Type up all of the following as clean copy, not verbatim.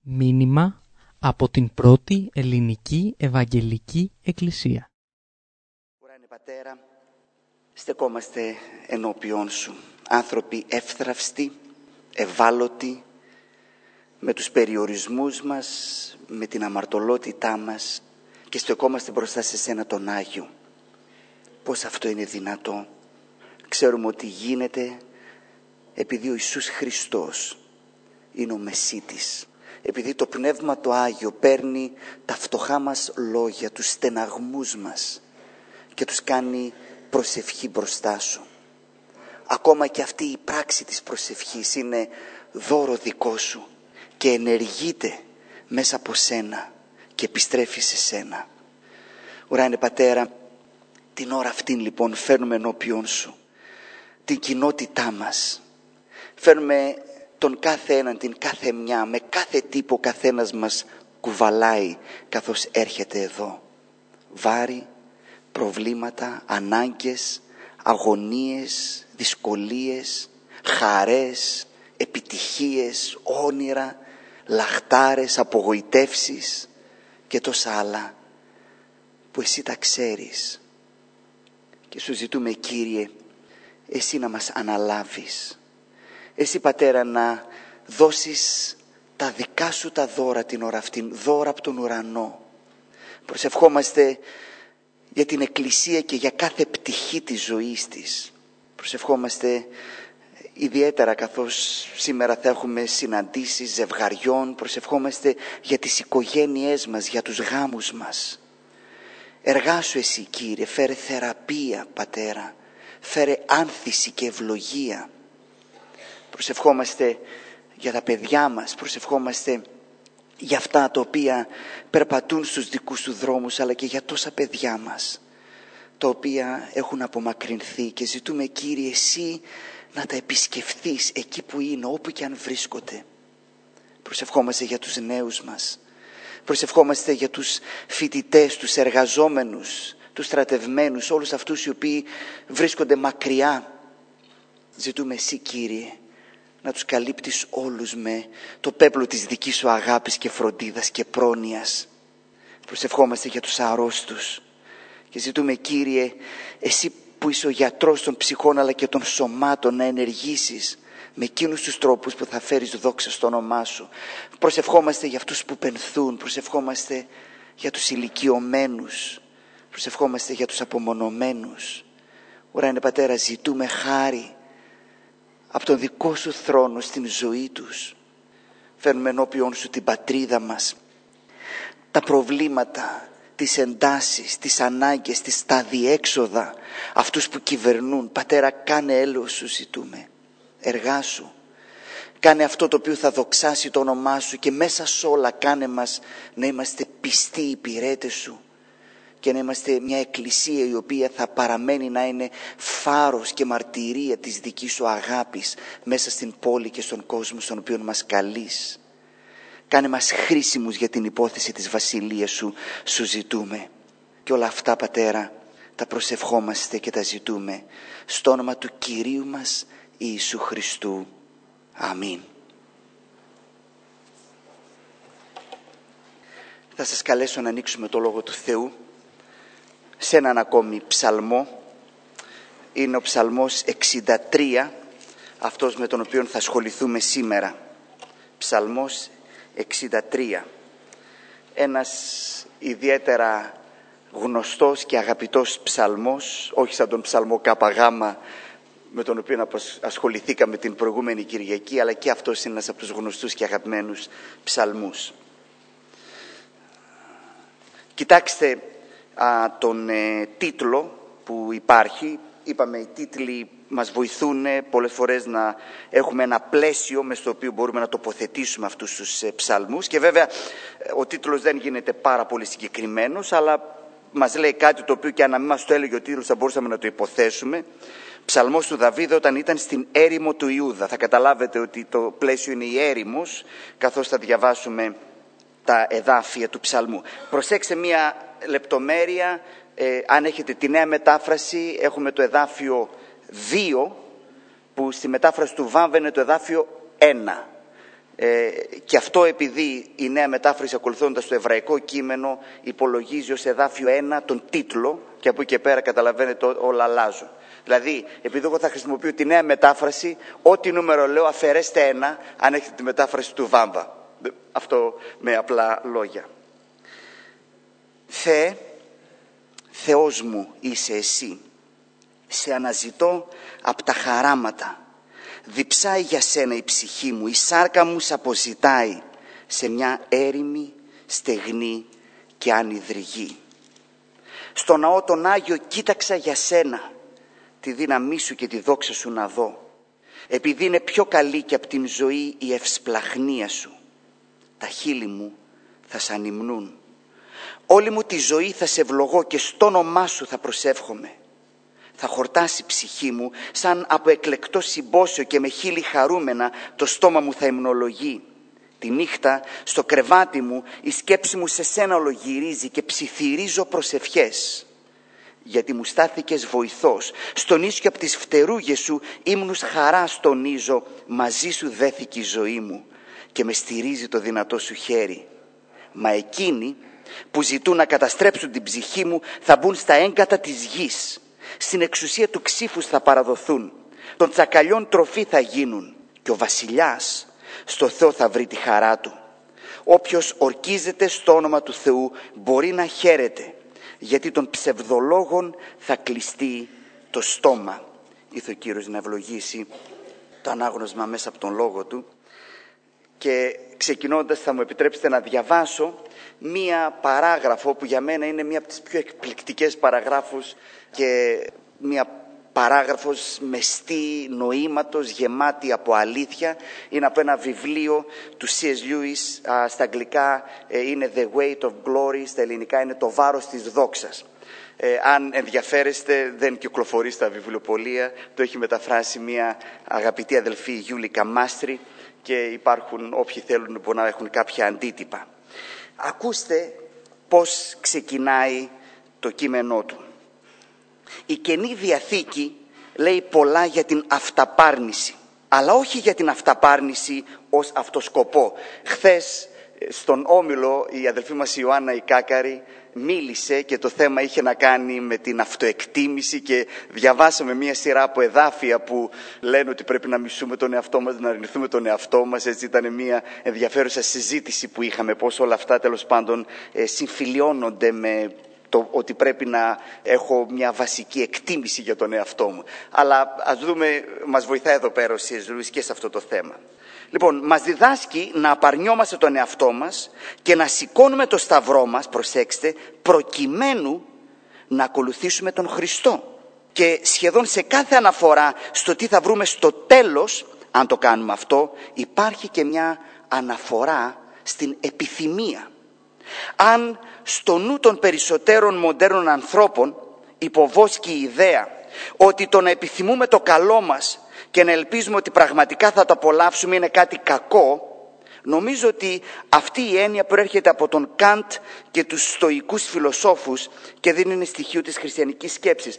Μήνυμα από την πρώτη ελληνική Ευαγγελική Εκκλησία. Ουράνιε Πατέρα, στεκόμαστε ενώπιόν Σου, άνθρωποι εύθραυστοι, ευάλωτοι, με τους περιορισμούς μας, με την αμαρτωλότητά μας και στεκόμαστε μπροστά σε Σένα τον Άγιο. Πώς αυτό είναι δυνατό? Ξέρουμε ότι γίνεται επειδή ο Ιησούς Χριστός είναι ο Μεσίτης. Επειδή το Πνεύμα το Άγιο παίρνει τα φτωχά μας λόγια, τους στεναγμούς μας και τους κάνει προσευχή μπροστά Σου. Ακόμα και αυτή η πράξη της προσευχής είναι δώρο δικό Σου και ενεργείται μέσα από Σένα και επιστρέφει σε Σένα. Ουράνιε Πατέρα, την ώρα αυτήν λοιπόν φέρνουμε ενώπιον Σου την κοινότητά μας. Φέρνουμε τον κάθε έναν, την κάθε μια, με κάθε τύπο καθένας μας κουβαλάει καθώς έρχεται εδώ. Βάρη, προβλήματα, ανάγκες, αγωνίες, δυσκολίες, χαρές, επιτυχίες, όνειρα, λαχτάρες, απογοητεύσεις και τόσα άλλα που Εσύ τα ξέρεις. Και Σου ζητούμε, Κύριε, Εσύ να μας αναλάβεις. Εσύ, Πατέρα, να δώσεις τα δικά Σου τα δώρα την ώρα αυτήν, δώρα από τον ουρανό. Προσευχόμαστε για την Εκκλησία και για κάθε πτυχή της ζωής της. Προσευχόμαστε ιδιαίτερα καθώς σήμερα θα έχουμε συναντήσεις ζευγαριών. Προσευχόμαστε για τις οικογένειές μας, για τους γάμους μας. Εργάσου Εσύ, Κύριε, φέρε θεραπεία, Πατέρα. Φέρε άνθηση και ευλογία. Προσευχόμαστε για τα παιδιά μας, προσευχόμαστε για αυτά τα οποία περπατούν στους δικούς Σου δρόμους, αλλά και για τόσα παιδιά μας, τα οποία έχουν απομακρυνθεί και ζητούμε, Κύριε, Εσύ να τα επισκεφθείς εκεί που είναι, όπου και αν βρίσκονται. Προσευχόμαστε για τους νέους μας, προσευχόμαστε για τους φοιτητές, τους εργαζόμενους, τους στρατευμένους, όλους αυτούς οι οποίοι βρίσκονται μακριά. Ζητούμε Εσύ, Κύριε, να τους καλύπτεις όλους με το πέπλο της δικής Σου αγάπης και φροντίδας και πρόνοιας. Προσευχόμαστε για τους αρρώστους και ζητούμε, Κύριε, Εσύ που είσαι ο γιατρός των ψυχών αλλά και των σωμάτων, να ενεργήσεις με εκείνους τους τρόπους που θα φέρεις δόξα στο όνομά Σου. Προσευχόμαστε για αυτούς που πενθούν, προσευχόμαστε για τους ηλικιωμένους, προσευχόμαστε για τους απομονωμένους. Ουράνιε Πατέρα, ζητούμε χάρη από τον δικό Σου θρόνο στην ζωή τους. Φέρνουμε ενώπιον Σου την πατρίδα μας, τα προβλήματα, τις εντάσεις, τις ανάγκες, τα διέξοδα, αυτούς που κυβερνούν. Πατέρα, κάνε έλεος Σου ζητούμε. Εργάσου. Κάνε αυτό το οποίο θα δοξάσει το όνομά Σου και μέσα σ' όλα κάνε μας να είμαστε πιστοί υπηρέτες Σου και να είμαστε μια εκκλησία η οποία θα παραμένει να είναι φάρος και μαρτυρία της δικής Σου αγάπης μέσα στην πόλη και στον κόσμο στον οποίο μας καλείς. Κάνε μας χρήσιμους για την υπόθεση της Βασιλείας Σου, Σου ζητούμε. Και όλα αυτά, Πατέρα, τα προσευχόμαστε και τα ζητούμε στο όνομα του Κυρίου μας Ιησού Χριστού. Αμήν. Θα σας καλέσω να ανοίξουμε το Λόγο του Θεού σε έναν ακόμη ψαλμό. Είναι ο ψαλμός 63, αυτός με τον οποίο θα ασχοληθούμε σήμερα. Ψαλμός 63. Ένας ιδιαίτερα γνωστός και αγαπητός ψαλμός, όχι σαν τον ψαλμό ΚΓ με τον οποίο ασχοληθήκαμε την προηγούμενη Κυριακή, αλλά και αυτός είναι ένας από τους γνωστούς και αγαπημένους ψαλμούς. Κοιτάξτε τον τίτλο που υπάρχει. Είπαμε, οι τίτλοι μας βοηθούν πολλές φορές να έχουμε ένα πλαίσιο μες στο οποίο μπορούμε να τοποθετήσουμε αυτούς τους ψαλμούς, και βέβαια ο τίτλος δεν γίνεται πάρα πολύ συγκεκριμένος, αλλά μας λέει κάτι το οποίο και αν να μην μας το έλεγε ο τίτλος θα μπορούσαμε να το υποθέσουμε. Ψαλμός του Δαβίδ όταν ήταν στην έρημο του Ιούδα. Θα καταλάβετε ότι το πλαίσιο είναι η έρημος καθώς θα διαβάσουμε τα εδάφια του ψαλμού. Προσέξτε μία λεπτομέρεια. Αν έχετε τη νέα μετάφραση, έχουμε το εδάφιο 2, που στη μετάφραση του Βάμβε είναι το εδάφιο 1. Και αυτό επειδή η νέα μετάφραση, ακολουθώντας το εβραϊκό κείμενο, υπολογίζει ως εδάφιο 1 τον τίτλο, και από εκεί και πέρα καταλαβαίνετε όλα αλλάζουν. Δηλαδή, επειδή εγώ θα χρησιμοποιώ τη νέα μετάφραση, ό,τι νούμερο λέω αφαιρέστε 1 αν έχετε τη μετάφραση του Βάμβα. Αυτό με απλά λόγια. Θεός μου είσαι εσύ. Σε αναζητώ απ' τα χαράματα. Διψάει για σένα η ψυχή μου, η σάρκα μου σ' αποζητάει σε μια έρημη, στεγνή και άνυδρη γη. Στο ναό τον Άγιο κοίταξα για σένα, τη δύναμή σου και τη δόξα σου να δω. Επειδή είναι πιο καλή και απ' την ζωή η ευσπλαχνία σου, τα χείλη μου θα σ' ανυμνούν. Όλη μου τη ζωή θα σε ευλογώ και στο όνομά σου θα προσεύχομαι. Θα χορτάσει η ψυχή μου σαν από εκλεκτό συμπόσιο και με χείλη χαρούμενα το στόμα μου θα υμνολογεί. Τη νύχτα στο κρεβάτι μου η σκέψη μου σε σένα ολογυρίζει και ψιθυρίζω προσευχές. Γιατί μου στάθηκες βοηθός, στον ίσιο από τις φτερούγες σου ύμνους χαράς τονίζω, μαζί σου δέθηκε η ζωή μου και με στηρίζει το δυνατό σου χέρι. Μα εκείνοι που ζητούν να καταστρέψουν την ψυχή μου θα μπουν στα έγκατα της γης. Στην εξουσία του ξύφους θα παραδοθούν, των τσακαλιών τροφή θα γίνουν και ο βασιλιάς στο Θεό θα βρει τη χαρά του. Όποιος ορκίζεται στο όνομα του Θεού μπορεί να χαίρεται, γιατί των ψευδολόγων θα κλειστεί το στόμα. Ήθελε ο Κύριος να ευλογήσει το ανάγνωσμα μέσα από τον λόγο του. Και ξεκινώντας θα μου επιτρέψετε να διαβάσω μία παράγραφο που για μένα είναι μία από τις πιο εκπληκτικές παραγράφους και μία παράγραφος μεστή νοήματος, γεμάτη από αλήθεια. Είναι από ένα βιβλίο του C.S. Lewis, στα αγγλικά είναι The Weight of Glory, στα ελληνικά είναι Το βάρος της δόξας. Αν ενδιαφέρεστε, δεν κυκλοφορεί στα βιβλιοπωλεία, το έχει μεταφράσει μια αγαπητή αδελφή, Γιούλικα Μάστρη, και υπάρχουν όποιοι θέλουν μπορεί να έχουν κάποια αντίτυπα. Ακούστε πώς ξεκινάει το κείμενό του. Η Καινή Διαθήκη λέει πολλά για την αυταπάρνηση, αλλά όχι για την αυταπάρνηση ως αυτοσκοπό. Χθες στον Όμιλο η αδελφή μας Ιωάννα η Κάκαρη μίλησε και το θέμα είχε να κάνει με την αυτοεκτίμηση και διαβάσαμε μία σειρά από εδάφια που λένε ότι πρέπει να μισούμε τον εαυτό μας, να αρνηθούμε τον εαυτό μας. Έτσι ήταν μία ενδιαφέρουσα συζήτηση που είχαμε, πώς όλα αυτά τέλος πάντων συμφιλιώνονται με το ότι πρέπει να έχω μια βασική εκτίμηση για τον εαυτό μου. Αλλά ας δούμε, μας βοηθάει εδώ πέρα ο C.S. Lewis και σε αυτό το θέμα. Λοιπόν, μας διδάσκει να απαρνιόμαστε τον εαυτό μας και να σηκώνουμε το σταυρό μας, προσέξτε, προκειμένου να ακολουθήσουμε τον Χριστό. Και σχεδόν σε κάθε αναφορά στο τι θα βρούμε στο τέλος, αν το κάνουμε αυτό, υπάρχει και μια αναφορά στην επιθυμία. Αν στο νου των περισσότερων μοντέρνων ανθρώπων υποβόσκει η ιδέα ότι το να επιθυμούμε το καλό μας και να ελπίζουμε ότι πραγματικά θα το απολαύσουμε είναι κάτι κακό, νομίζω ότι αυτή η έννοια προέρχεται από τον Καντ και τους στοικούς φιλοσόφους και δεν είναι στοιχείο της χριστιανικής σκέψης.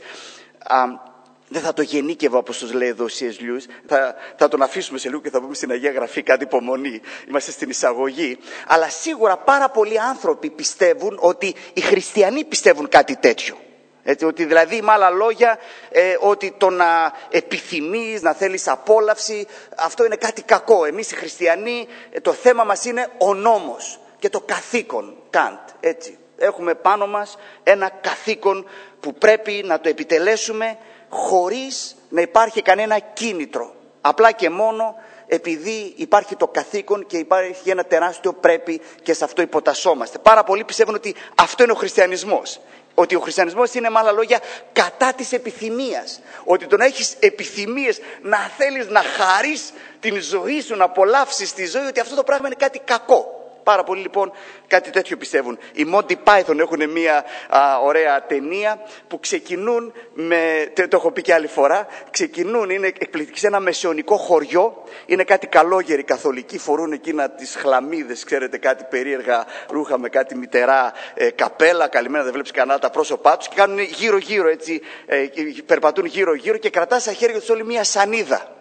Δεν θα το γενίκευα όπως τους λέει εδώ ο C.S. Lewis, θα τον αφήσουμε σε λίγο και θα πούμε στην Αγία Γραφή κάτι υπομονή, είμαστε στην εισαγωγή. Αλλά σίγουρα πάρα πολλοί άνθρωποι πιστεύουν ότι οι χριστιανοί πιστεύουν κάτι τέτοιο. Έτσι, ότι δηλαδή με άλλα λόγια ότι το να επιθυμείς, να θέλεις απόλαυση, αυτό είναι κάτι κακό. Εμείς οι χριστιανοί το θέμα μας είναι ο νόμος και το καθήκον. Καντ, έτσι. Έχουμε πάνω μας ένα καθήκον που πρέπει να το επιτελέσουμε χωρίς να υπάρχει κανένα κίνητρο. Απλά και μόνο επειδή υπάρχει το καθήκον και υπάρχει ένα τεράστιο πρέπει και σε αυτό υποτασσόμαστε. Πάρα πολλοί πιστεύουν ότι αυτό είναι ο χριστιανισμός. Ότι ο χριστιανισμός είναι με άλλα λόγια κατά της επιθυμίας. Ότι το να έχεις επιθυμίες, να θέλεις να χαρείς την ζωή σου, να απολαύσεις τη ζωή, ότι αυτό το πράγμα είναι κάτι κακό. Πάρα πολλοί λοιπόν κάτι τέτοιο πιστεύουν. Οι Monty Python έχουν μια ωραία ταινία που ξεκινούν με, το έχω πει και άλλη φορά, ξεκινούν, είναι εκπληκτικοί σε ένα μεσαιωνικό χωριό, είναι κάτι καλόγεροι καθολικοί, φορούν εκείνα τις χλαμίδες, ξέρετε, κάτι περίεργα ρούχα με κάτι μητερά καπέλα, καλυμμένα δεν βλέπεις κανένα τα πρόσωπά τους και κάνουν γύρω γύρω έτσι, περπατούν γύρω γύρω και κρατάς στα χέρια τους όλοι μια σανίδα.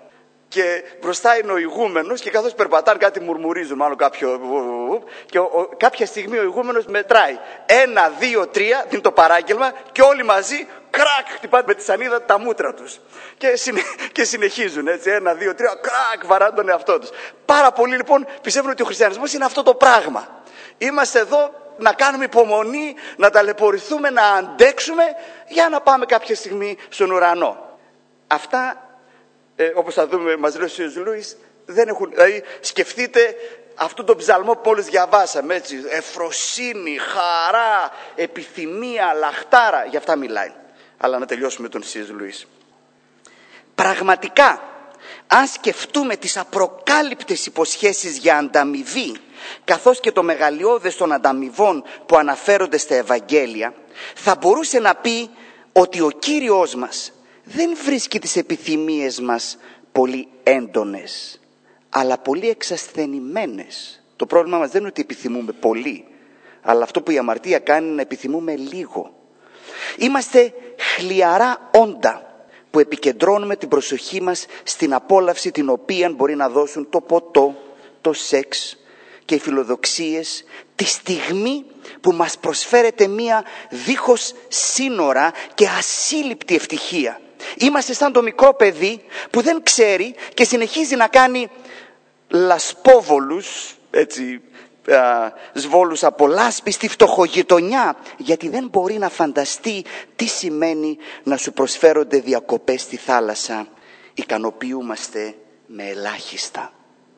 Και μπροστά είναι ο ηγούμενος και καθώς περπατάνε κάτι μουρμουρίζουν, μάλλον κάποιο. Και κάποια στιγμή ο ηγούμενος μετράει. 1, 2, 3, δίνει το παράγγελμα και όλοι μαζί κρακ χτυπάνε με τη σανίδα τα μούτρα τους. Και συνεχίζουν έτσι. 1, 2, 3, κρακ βαράνε τον εαυτό τους. Πάρα πολλοί λοιπόν πιστεύουν ότι ο χριστιανισμός είναι αυτό το πράγμα. Είμαστε εδώ να κάνουμε υπομονή, να ταλαιπωρηθούμε, να αντέξουμε για να πάμε κάποια στιγμή στον ουρανό. Αυτά, όπως θα δούμε, μας λέει ο Σ. Λούις, δεν έχουν. Δηλαδή, σκεφτείτε αυτόν τον ψαλμό που μόλις διαβάσαμε, έτσι. Ευφροσύνη, χαρά, επιθυμία, λαχτάρα. Γι' αυτά μιλάει. Αλλά να τελειώσουμε τον Σ. Λούις. Πραγματικά, αν σκεφτούμε τις απροκάλυπτες υποσχέσεις για ανταμοιβή, καθώς και το μεγαλειώδες των ανταμοιβών που αναφέρονται στα Ευαγγέλια, θα μπορούσε να πει ότι ο Κύριος μας δεν βρίσκει τις επιθυμίες μας πολύ έντονες, αλλά πολύ εξασθενημένες. Το πρόβλημα μας δεν είναι ότι επιθυμούμε πολύ, αλλά αυτό που η αμαρτία κάνει είναι να επιθυμούμε λίγο. Είμαστε χλιαρά όντα που επικεντρώνουμε την προσοχή μας στην απόλαυση την οποία μπορεί να δώσουν το ποτό, το σεξ και οι φιλοδοξίες, τη στιγμή που μας προσφέρεται μία δίχως σύνορα και ασύλληπτη ευτυχία. Είμαστε σαν το μικρό παιδί που δεν ξέρει και συνεχίζει να κάνει λασπόβολους, έτσι, σβόλους από λάσπη στη φτωχογειτονιά, γιατί δεν μπορεί να φανταστεί τι σημαίνει να σου προσφέρονται διακοπές στη θάλασσα. Ικανοποιούμαστε με ελάχιστα.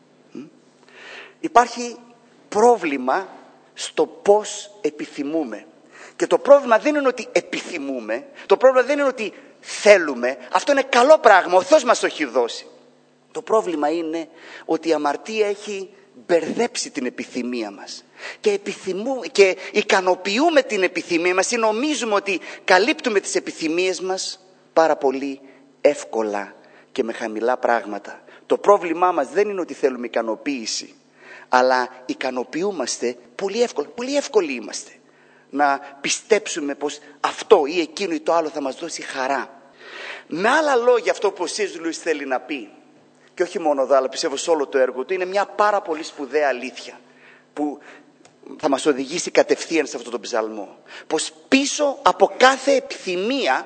Υπάρχει πρόβλημα στο πώς επιθυμούμε. Και το πρόβλημα δεν είναι ότι επιθυμούμε, το πρόβλημα δεν είναι ότι θέλουμε. Αυτό είναι καλό πράγμα, ο Θεός μας το έχει δώσει. Το πρόβλημα είναι ότι η αμαρτία έχει μπερδέψει την επιθυμία μας. Και ικανοποιούμε την επιθυμία μας ή νομίζουμε ότι καλύπτουμε τις επιθυμίες μας πάρα πολύ εύκολα και με χαμηλά πράγματα. Το πρόβλημά μας δεν είναι ότι θέλουμε ικανοποίηση, αλλά ικανοποιούμαστε πολύ εύκολα. Πολύ εύκολοι είμαστε να πιστέψουμε πως αυτό ή εκείνο ή το άλλο θα μας δώσει χαρά. Με άλλα λόγια, αυτό που ο Σ. Λούις θέλει να πει, και όχι μόνο εδώ αλλά πιστεύω σε όλο το έργο του, είναι μια πάρα πολύ σπουδαία αλήθεια που θα μας οδηγήσει κατευθείαν σε αυτόν τον ψαλμό. Πως πίσω από κάθε επιθυμία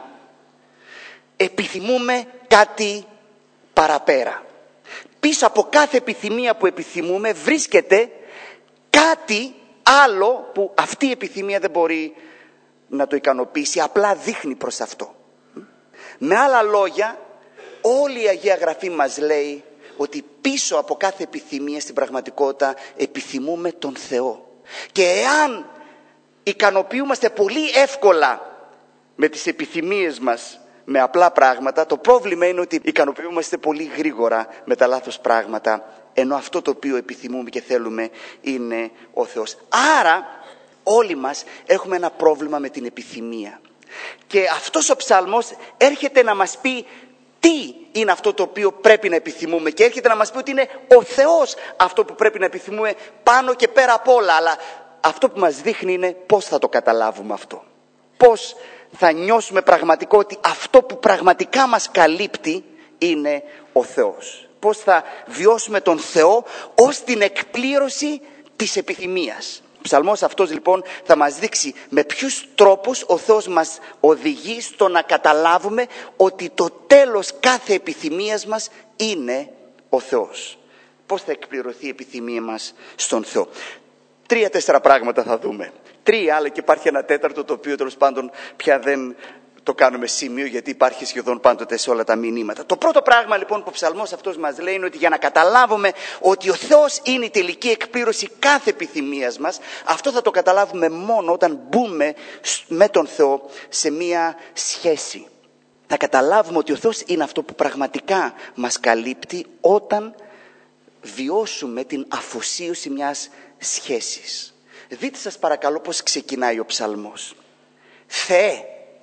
επιθυμούμε κάτι παραπέρα. Πίσω από κάθε επιθυμία που επιθυμούμε βρίσκεται κάτι άλλο που αυτή η επιθυμία δεν μπορεί να το ικανοποιήσει, απλά δείχνει προς αυτό. Με άλλα λόγια, όλη η Αγία Γραφή μας λέει ότι πίσω από κάθε επιθυμία στην πραγματικότητα επιθυμούμε τον Θεό. Και εάν ικανοποιούμαστε πολύ εύκολα με τις επιθυμίες μας με απλά πράγματα, το πρόβλημα είναι ότι ικανοποιούμαστε πολύ γρήγορα με τα λάθος πράγματα, ενώ αυτό το οποίο επιθυμούμε και θέλουμε είναι ο Θεός. Άρα όλοι μας έχουμε ένα πρόβλημα με την επιθυμία. Και αυτός ο ψαλμός έρχεται να μας πει τι είναι αυτό το οποίο πρέπει να επιθυμούμε, και έρχεται να μας πει ότι είναι ο Θεός αυτό που πρέπει να επιθυμούμε πάνω και πέρα απ' όλα. Αλλά αυτό που μας δείχνει είναι πώς θα το καταλάβουμε αυτό. Πώς θα νιώσουμε πραγματικό ότι αυτό που πραγματικά μας καλύπτει είναι ο Θεός. Πώς θα βιώσουμε τον Θεό ως την εκπλήρωση της επιθυμίας. Ο ψαλμός αυτός λοιπόν θα μας δείξει με ποιους τρόπους ο Θεός μας οδηγεί στο να καταλάβουμε ότι το τέλος κάθε επιθυμίας μας είναι ο Θεός. Πώς θα εκπληρωθεί η επιθυμία μας στον Θεό. 3-4 πράγματα θα δούμε. 3, αλλά και υπάρχει ένα τέταρτο το οποίο τέλος πάντων πια δεν το κάνουμε σημείο, γιατί υπάρχει σχεδόν πάντοτε σε όλα τα μηνύματα. Το πρώτο πράγμα λοιπόν που ο ψαλμός αυτός μας λέει είναι ότι για να καταλάβουμε ότι ο Θεός είναι η τελική εκπλήρωση κάθε επιθυμίας μας, αυτό θα το καταλάβουμε μόνο όταν μπούμε με τον Θεό σε μία σχέση. Θα καταλάβουμε ότι ο Θεός είναι αυτό που πραγματικά μας καλύπτει όταν βιώσουμε την αφοσίωση μιας σχέσης. Δείτε σας παρακαλώ πώς ξεκινάει ο ψαλμός. Θεέ,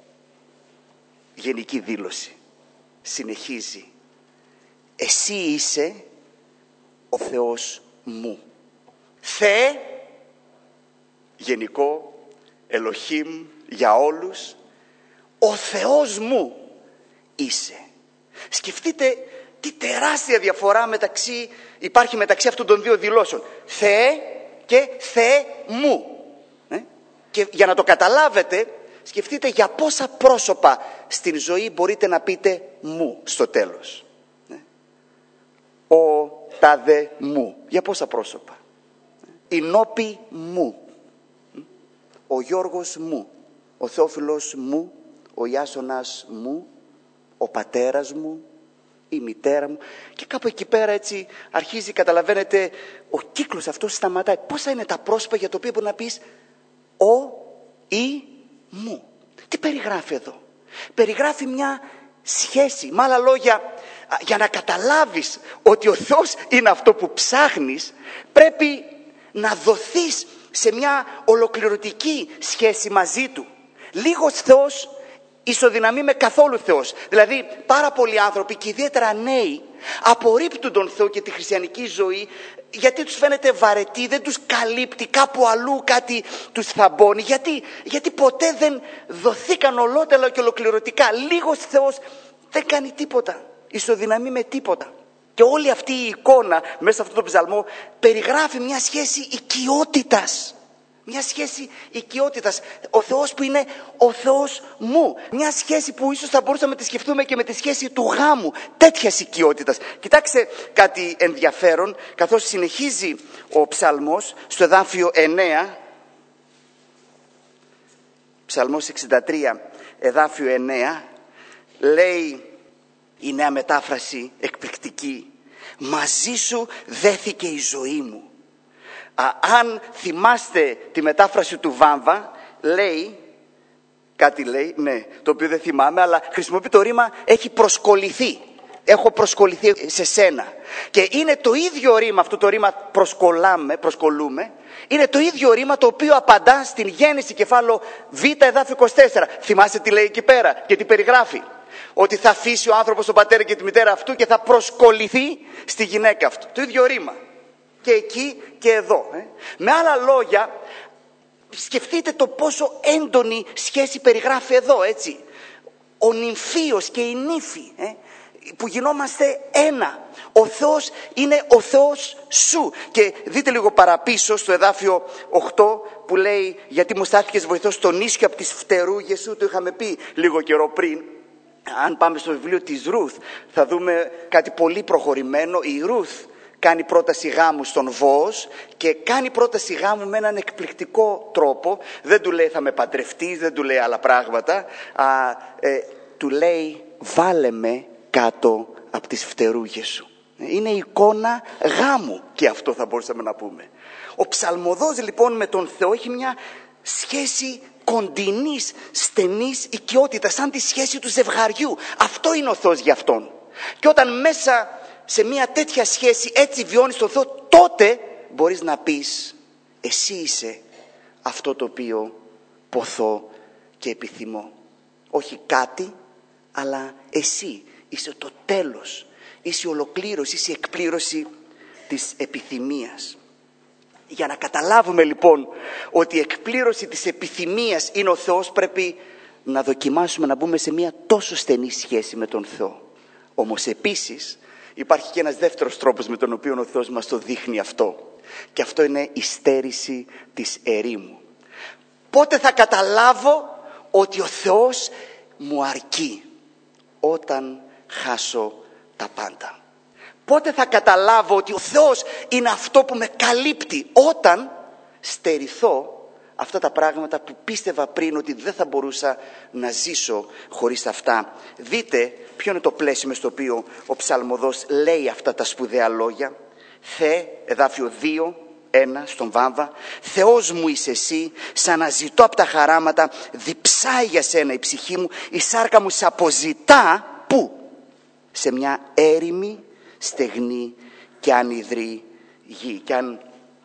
γενική δήλωση, συνεχίζει. Εσύ είσαι ο Θεός μου. Θεέ, γενικό, Ελοχήμ για όλους, ο Θεός μου είσαι. Σκεφτείτε Τι τεράστια διαφορά υπάρχει μεταξύ αυτών των δύο δηλώσεων. Θεέ και Θεέ μου. Και για να το καταλάβετε, σκεφτείτε για πόσα πρόσωπα στην ζωή μπορείτε να πείτε μου στο τέλος. Ο τάδε μου. Για πόσα πρόσωπα. Η Νόπη μου. Ο Γιώργος μου. Ο Θεόφιλος μου. Ο Ιάσονας μου. Ο πατέρας μου. Η μητέρα μου. Και κάπου εκεί πέρα έτσι αρχίζει, καταλαβαίνετε, ο κύκλος αυτός σταματάει. Πόσα είναι τα πρόσωπα για το οποίο μπορεί να πεις ο ή μου. Τι περιγράφει εδώ? Περιγράφει μια σχέση. Με άλλα λόγια, για να καταλάβεις ότι ο Θεός είναι αυτό που ψάχνεις, πρέπει να δοθείς σε μια ολοκληρωτική σχέση μαζί Του. Λίγος Θεός ισοδυναμεί με καθόλου Θεός. Δηλαδή πάρα πολλοί άνθρωποι και ιδιαίτερα νέοι απορρίπτουν τον Θεό και τη χριστιανική ζωή γιατί τους φαίνεται βαρετή, δεν τους καλύπτει, κάπου αλλού κάτι τους θαμπώνει. Γιατί ποτέ δεν δοθήκαν ολότελα και ολοκληρωτικά. Λίγος Θεός δεν κάνει τίποτα, ισοδυναμεί με τίποτα. Και όλη αυτή η εικόνα μέσα σε αυτόν τον ψαλμό περιγράφει μια σχέση οικειότητας. Μια σχέση οικειότητας. Ο Θεός που είναι ο Θεός μου. Μια σχέση που ίσως θα μπορούσαμε να τη σκεφτούμε και με τη σχέση του γάμου. Τέτοιας οικειότητας. Κοιτάξτε κάτι ενδιαφέρον, καθώς συνεχίζει ο ψαλμός στο εδάφιο 9. Ψαλμός 63, εδάφιο 9. Λέει η Νέα Μετάφραση εκπληκτική. Μαζί σου δέθηκε η ζωή μου. Αν θυμάστε τη μετάφραση του Βάμβα, λέει, ναι, το οποίο δεν θυμάμαι, αλλά χρησιμοποιεί το ρήμα έχει προσκοληθεί. Έχω προσκοληθεί σε σένα. Και είναι το ίδιο ρήμα, αυτό το ρήμα προσκολούμε, είναι το ίδιο ρήμα το οποίο απαντά στην Γέννηση κεφάλαιο Β εδάφιο 24. Θυμάστε τι λέει εκεί πέρα και τι περιγράφει? Ότι θα αφήσει ο άνθρωπος τον πατέρα και τη μητέρα αυτού και θα προσκοληθεί στη γυναίκα αυτού. Το ίδιο ρήμα. Και εκεί και εδώ. Με άλλα λόγια, σκεφτείτε το πόσο έντονη σχέση περιγράφει εδώ, έτσι. Ο νυμφίος και η νύφη, που γινόμαστε ένα. Ο Θεός είναι ο Θεός σου. Και δείτε λίγο παραπίσω στο εδάφιο 8 που λέει γιατί μου στάθηκες βοηθός στον ίσιο από τις φτερούγες σου. Το είχαμε πει λίγο καιρό πριν. Αν πάμε στο βιβλίο της Ρουθ θα δούμε κάτι πολύ προχωρημένο. Η Ρουθ κάνει πρόταση γάμου στον Βόος και κάνει πρόταση γάμου με έναν εκπληκτικό τρόπο. Δεν του λέει θα με παντρευτείς, δεν του λέει άλλα πράγματα. Του λέει βάλε με κάτω από τις φτερούγες σου. Είναι εικόνα γάμου και αυτό θα μπορούσαμε να πούμε. Ο ψαλμοδός λοιπόν με τον Θεό έχει μια σχέση κοντινής, στενής οικειότητας, σαν τη σχέση του ζευγαριού. Αυτό είναι ο Θεός για αυτόν. Και όταν μέσα σε μια τέτοια σχέση έτσι βιώνεις τον Θεό, τότε μπορείς να πεις εσύ είσαι αυτό το οποίο ποθώ και επιθυμώ. Όχι κάτι, αλλά εσύ είσαι το τέλος, είσαι η ολοκλήρωση, είσαι η εκπλήρωση της επιθυμίας. Για να καταλάβουμε λοιπόν ότι η εκπλήρωση της επιθυμίας είναι ο Θεός, πρέπει να δοκιμάσουμε να μπούμε σε μια τόσο στενή σχέση με τον Θεό. Όμως επίσης υπάρχει και ένας δεύτερος τρόπος με τον οποίο ο Θεός μας το δείχνει αυτό. Και αυτό είναι η στέρηση της ερήμου. Πότε θα καταλάβω ότι ο Θεός μου αρκεί? Όταν χάσω τα πάντα. Πότε θα καταλάβω ότι ο Θεός είναι αυτό που με καλύπτει? Όταν στερηθώ αυτά τα πράγματα που πίστευα πριν ότι δεν θα μπορούσα να ζήσω χωρίς αυτά. Δείτε ποιο είναι το πλαίσιο μες στο οποίο ο ψαλμοδός λέει αυτά τα σπουδαία λόγια. Θεέ, εδάφιο 2, 1 στον Βάμβα. Θεός μου είσαι εσύ, σ' αναζητώ από τα χαράματα, διψάει για σένα η ψυχή μου, η σάρκα μου σ' αποζητά. Πού? Σε μια έρημη, στεγνή και ανυδρή γη. Και αν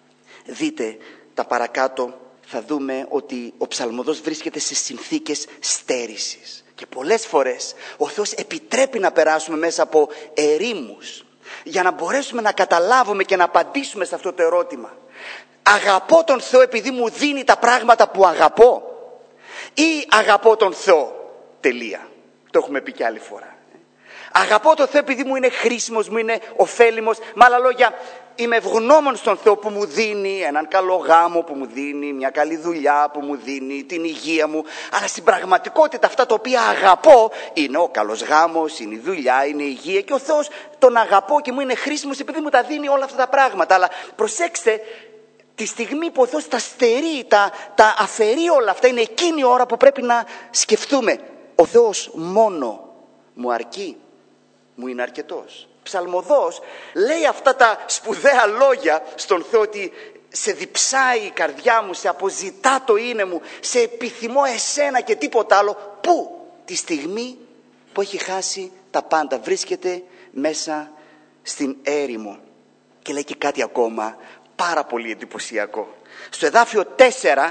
δείτε τα παρακάτω θα δούμε ότι ο ψαλμοδός βρίσκεται σε συνθήκες στέρησης. Και πολλές φορές ο Θεός επιτρέπει να περάσουμε μέσα από ερήμους για να μπορέσουμε να καταλάβουμε και να απαντήσουμε σε αυτό το ερώτημα. Αγαπώ τον Θεό επειδή μου δίνει τα πράγματα που αγαπώ, ή αγαπώ τον Θεό? Τελεία. Το έχουμε πει και άλλη φορά. Αγαπώ τον Θεό επειδή μου είναι χρήσιμος, μου είναι ωφέλιμος. Με άλλα λόγια, είμαι ευγνώμων στον Θεό που μου δίνει έναν καλό γάμο, που μου δίνει μια καλή δουλειά, που μου δίνει την υγεία μου. Αλλά στην πραγματικότητα αυτά τα οποία αγαπώ είναι ο καλός γάμος, είναι η δουλειά, είναι η υγεία. Και ο Θεός τον αγαπώ και μου είναι χρήσιμος επειδή μου τα δίνει όλα αυτά τα πράγματα. Αλλά προσέξτε, τη στιγμή που ο Θεός τα στερεί, τα αφαιρεί όλα αυτά, είναι εκείνη η ώρα που πρέπει να σκεφτούμε. Ο Θεός μόνο μου αρκεί, μου είναι αρκετός. Ψαλμοδός λέει αυτά τα σπουδαία λόγια στον Θεό, ότι σε διψάει η καρδιά μου, σε αποζητά το είναι μου, σε επιθυμώ εσένα και τίποτα άλλο. Πού? Τη στιγμή που έχει χάσει τα πάντα, βρίσκεται μέσα στην έρημο. Και λέει και κάτι ακόμα πάρα πολύ εντυπωσιακό. Στο εδάφιο 4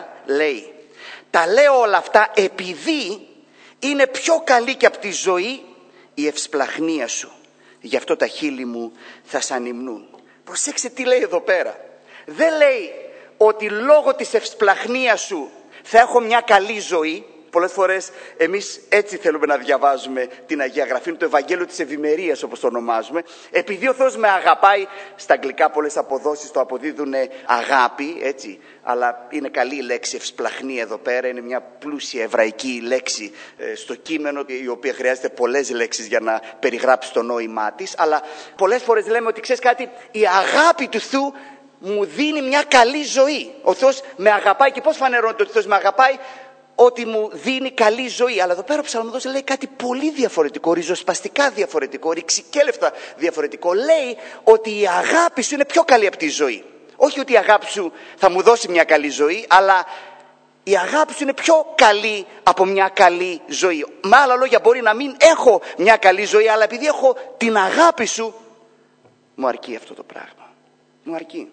λέει, τα λέω όλα αυτά επειδή είναι πιο καλή και από τη ζωή η ευσπλαχνία σου. Γι' αυτό τα χείλη μου θα σ' ανυμνούν. Προσέξτε τι λέει εδώ πέρα. Δεν λέει ότι λόγω της ευσπλαχνίας σου θα έχω μια καλή ζωή. Πολλές φορές εμείς έτσι θέλουμε να διαβάζουμε την Αγία Γραφή, το Ευαγγέλιο της Ευημερίας όπως το ονομάζουμε. Επειδή ο Θεός με αγαπάει, στα αγγλικά πολλές αποδόσεις το αποδίδουν αγάπη, έτσι, αλλά είναι καλή η λέξη ευσπλαχνία εδώ πέρα, είναι μια πλούσια εβραϊκή λέξη στο κείμενο, η οποία χρειάζεται πολλές λέξεις για να περιγράψει το νόημά της. Αλλά πολλές φορές λέμε ότι ξέρεις κάτι, η αγάπη του Θεού μου δίνει μια καλή ζωή. Ο Θεός με αγαπάει. Και πώς φανερώνεται ότι ο Θεός με αγαπάει? Ότι μου δίνει καλή ζωή. Αλλά εδώ πέρα ο ψαλμοδός λέει κάτι πολύ διαφορετικό, ριζοσπαστικά διαφορετικό, ρηξικέλευτα διαφορετικό. Λέει ότι η αγάπη σου είναι πιο καλή από τη ζωή. Όχι ότι η αγάπη σου θα μου δώσει μια καλή ζωή, αλλά η αγάπη σου είναι πιο καλή από μια καλή ζωή. Με άλλα λόγια, μπορεί να μην έχω μια καλή ζωή, αλλά επειδή έχω την αγάπη σου, μου αρκεί αυτό το πράγμα. Μου αρκεί.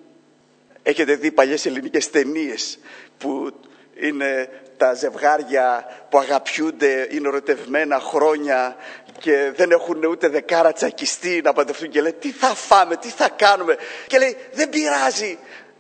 Έχετε δει παλιές ελληνικές ταινίες που είναι τα ζευγάρια που αγαπιούνται, είναι ερωτευμένα χρόνια και δεν έχουν ούτε δεκάρα τσακιστεί να παντρευτούν και λέει τι θα φάμε, τι θα κάνουμε, και λέει δεν πειράζει,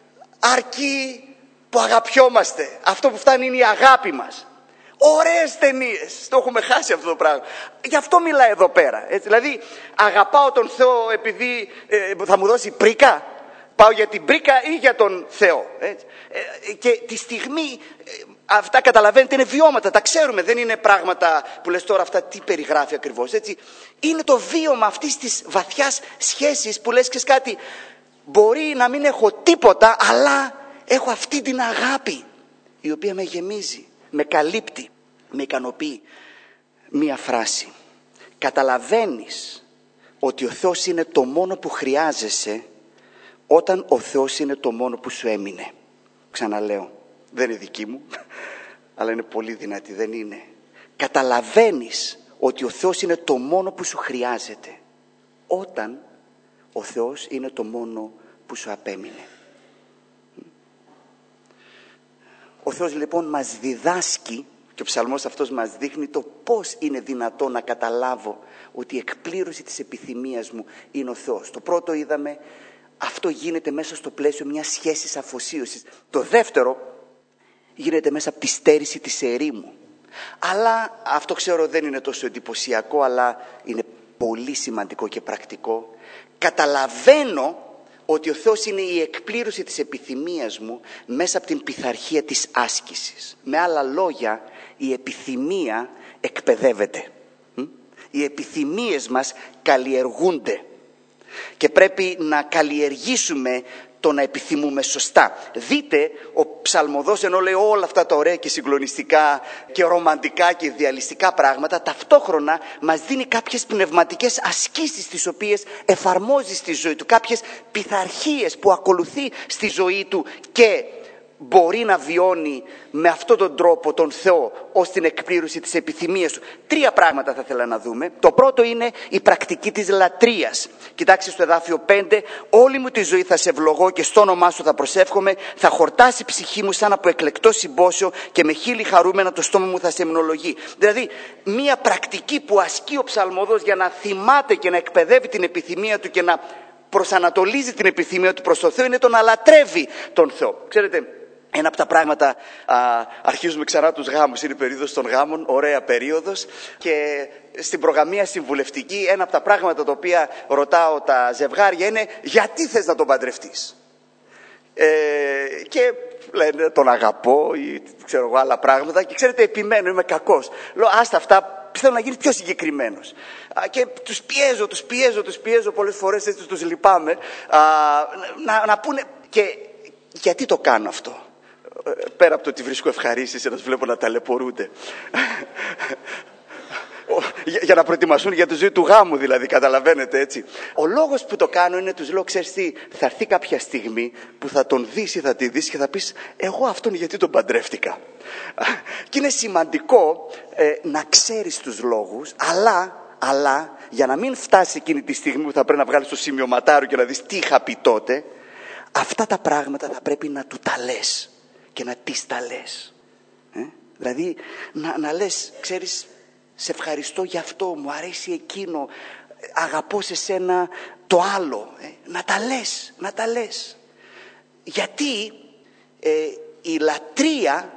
αρκεί που αγαπιόμαστε, αυτό που φτάνει είναι η αγάπη μας. Ωραίες ταινίες, το έχουμε χάσει αυτό το πράγμα. Γι' αυτό μιλάει εδώ πέρα, έτσι. Δηλαδή αγαπάω τον Θεό επειδή θα μου δώσει πρίκα. Πάω για την πρίκα ή για τον Θεό, έτσι. Και τη στιγμή αυτά καταλαβαίνετε είναι βιώματα, τα ξέρουμε, δεν είναι πράγματα που λες τώρα αυτά τι περιγράφει ακριβώς, έτσι. Είναι το βίωμα αυτής της βαθιάς σχέσης που λες και κάτι, μπορεί να μην έχω τίποτα, αλλά έχω αυτή την αγάπη η οποία με γεμίζει, με καλύπτει, με ικανοποιεί. Μία φράση, καταλαβαίνεις ότι ο Θεός είναι το μόνο που χρειάζεσαι όταν ο Θεός είναι το μόνο που σου έμεινε. Ξαναλέω, δεν είναι δική μου, αλλά είναι πολύ δυνατή, δεν είναι. Καταλαβαίνεις ότι ο Θεός είναι το μόνο που σου χρειάζεται όταν ο Θεός είναι το μόνο που σου απέμεινε. Ο Θεός λοιπόν μας διδάσκει, και ο ψαλμός αυτός μας δείχνει το πώς είναι δυνατό να καταλάβω ότι η εκπλήρωση της επιθυμίας μου είναι ο Θεός. Το πρώτο είδαμε, αυτό γίνεται μέσα στο πλαίσιο μιας σχέσης αφοσίωσης. Το δεύτερο γίνεται μέσα από τη στέρηση της ερήμου. Αλλά αυτό ξέρω δεν είναι τόσο εντυπωσιακό, αλλά είναι πολύ σημαντικό και πρακτικό. Καταλαβαίνω ότι ο Θεός είναι η εκπλήρωση της επιθυμίας μου μέσα από την πειθαρχία της άσκησης. Με άλλα λόγια, η επιθυμία εκπαιδεύεται. Οι επιθυμίες μας καλλιεργούνται. Και πρέπει να καλλιεργήσουμε το να επιθυμούμε σωστά. Δείτε, ο ψαλμοδός ενώ λέει όλα αυτά τα ωραία και συγκλονιστικά και ρομαντικά και ιδεαλιστικά πράγματα, ταυτόχρονα μας δίνει κάποιες πνευματικές ασκήσεις τις οποίες εφαρμόζει στη ζωή του, κάποιες πειθαρχίες που ακολουθεί στη ζωή του και μπορεί να βιώνει με αυτόν τον τρόπο τον Θεό ως την εκπλήρωση της επιθυμίας του. Τρία πράγματα θα ήθελα να δούμε. Το πρώτο είναι η πρακτική της λατρείας. Κοιτάξτε στο εδάφιο 5, όλη μου τη ζωή θα σε ευλογώ και στο όνομά σου θα προσεύχομαι, θα χορτάσει η ψυχή μου σαν από εκλεκτό συμπόσιο και με χείλη χαρούμενα το στόμα μου θα σε εμνολογεί. Δηλαδή μία πρακτική που ασκεί ο ψαλμοδός για να θυμάται και να εκπαιδεύει την επιθυμία του και να προσανατολίζει την επιθυμία του προς τον Θεό είναι το να λατρεύει τον Θεό. Ξέρετε, Ένα από τα πράγματα, αρχίζουμε ξανά τους γάμους, είναι η περίοδος των γάμων, ωραία περίοδος, και στην προγαμία συμβουλευτική ένα από τα πράγματα τα οποία ρωτάω τα ζευγάρια είναι γιατί θες να τον παντρευτείς. Και λένε τον αγαπώ ή ξέρω εγώ άλλα πράγματα, και ξέρετε επιμένω, είμαι κακός. Λέω άστα αυτά, θέλω να γίνεις πιο συγκεκριμένος. Και τους πιέζω πολλές φορές, έτσι τους λυπάμαι, να πούνε και γιατί το κάνω αυτό. Πέρα από το ότι βρίσκω ευχαρίστηση να τους βλέπω να ταλαιπωρούνται. Για να προετοιμαστούν για τη ζωή του γάμου δηλαδή, καταλαβαίνετε έτσι. Ο λόγος που το κάνω είναι, τους λέω, ξέρεις τι, θα έρθει κάποια στιγμή που θα τον δεις ή θα τη δεις και θα πεις εγώ αυτόν γιατί τον παντρεύτηκα. Και είναι σημαντικό να ξέρεις τους λόγους, αλλά για να μην φτάσει εκείνη τη στιγμή που θα πρέπει να βγάλεις το σημειωματάριο και να δεις τι είχα πει τότε, αυτά τα πράγματα θα πρέπει να του τα λες και να τις τα λες. Δηλαδή να λες, ξέρεις, σε ευχαριστώ για αυτό, μου αρέσει εκείνο, αγαπώ σε σένα το άλλο. Να τα λες. Γιατί η λατρεία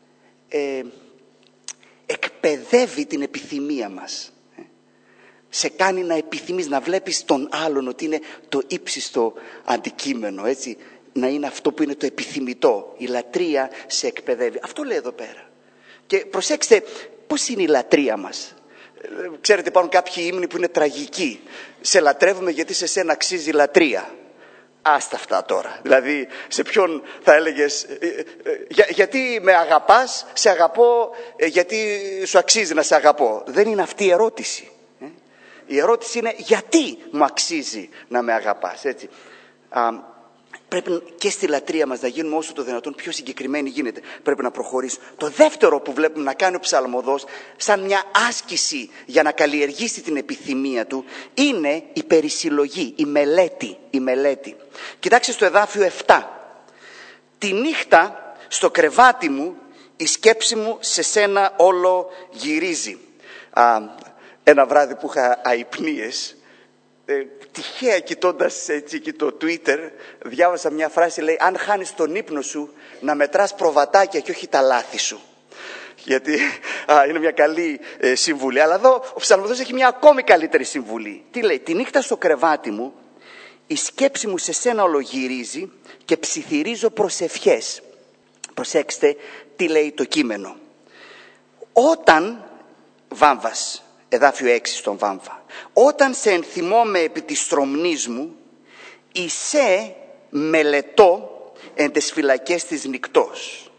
εκπαιδεύει την επιθυμία μας. Σε κάνει να επιθυμείς, να βλέπεις τον άλλον ότι είναι το ύψιστο αντικείμενο, έτσι, να είναι αυτό που είναι το επιθυμητό. Η λατρεία σε εκπαιδεύει. Αυτό λέει εδώ πέρα. Και προσέξτε πώς είναι η λατρεία μας. Ξέρετε, υπάρχουν κάποιοι ύμνοι που είναι τραγικοί. Σε λατρεύουμε γιατί σε σένα αξίζει λατρεία. Άστα αυτά τώρα. Δηλαδή, σε ποιον θα έλεγες γιατί με αγαπάς, σε αγαπώ γιατί σου αξίζει να σε αγαπώ. Δεν είναι αυτή η ερώτηση. Η ερώτηση είναι γιατί μου αξίζει να με αγαπάς, έτσι. Πρέπει και στη λατρεία μας να γίνουμε όσο το δυνατόν πιο συγκεκριμένοι γίνεται. Πρέπει να προχωρήσουμε. Το δεύτερο που βλέπουμε να κάνει ο ψαλμοδός, σαν μια άσκηση για να καλλιεργήσει την επιθυμία του, είναι η περισυλλογή, η μελέτη. Κοιτάξτε στο εδάφιο 7. Τη νύχτα στο κρεβάτι μου η σκέψη μου σε σένα όλο γυρίζει. Ένα βράδυ που είχα αϊπνίες, τυχαία κοιτώντας έτσι και το Twitter, διάβασα μια φράση, λέει, αν χάνεις τον ύπνο σου να μετράς προβατάκια και όχι τα λάθη σου. Γιατί είναι μια καλή συμβουλή. Αλλά εδώ ο ψαλμοδός έχει μια ακόμη καλύτερη συμβουλή. Τι λέει? Τη νύχτα στο κρεβάτι μου η σκέψη μου σε σένα ολογυρίζει και ψιθυρίζω προσευχές. Προσέξτε τι λέει το κείμενο. Όταν, Βάμβας, εδάφιο 6 στον Βάμβα, όταν σε ενθυμώ επί της στρομνής μου, εισέ μελετώ εν τες φυλακές της νυκτός.